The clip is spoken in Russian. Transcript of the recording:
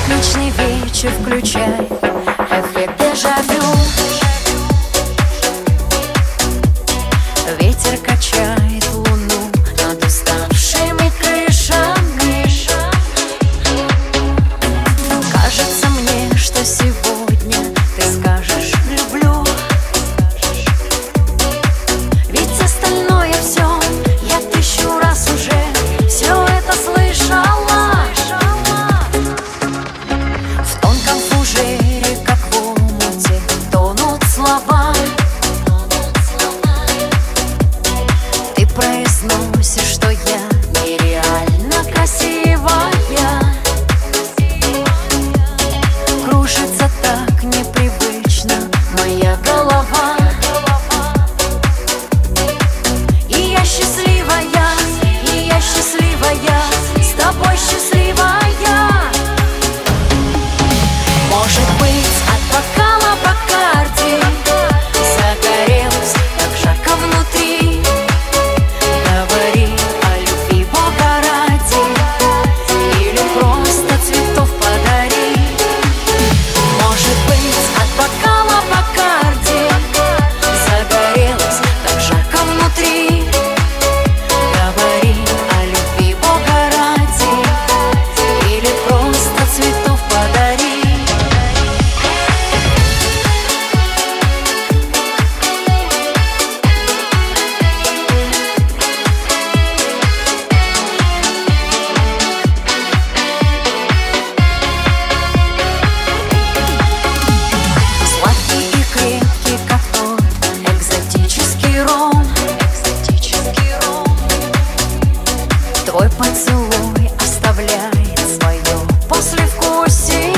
Отличный вечер, включай эффект дежавю. Ветер качает луну над уставшими крышами. Кажется мне, что сегодня ты скажешь «люблю». Ведь остальное все я тысячу раз уже все это слышала. В тонком фужере, как в омуте, тонут слова. Ты произносишь, что я нереально красивая. Кружится так непривычно моя голова. И я счастливая, с тобой счастливая. Может быть, от бокала Бакарди загорелась так жарко внутри. Говори о любви Бога ради, или просто цветов подари. Может быть, от бокала Бакарди загорелась так жарко внутри. Говори о любви Бога ради, или просто цветов подари. Сладкий и крепкий, как тот экзотический ром. Твой поцелуй оставляет свое послевкусие.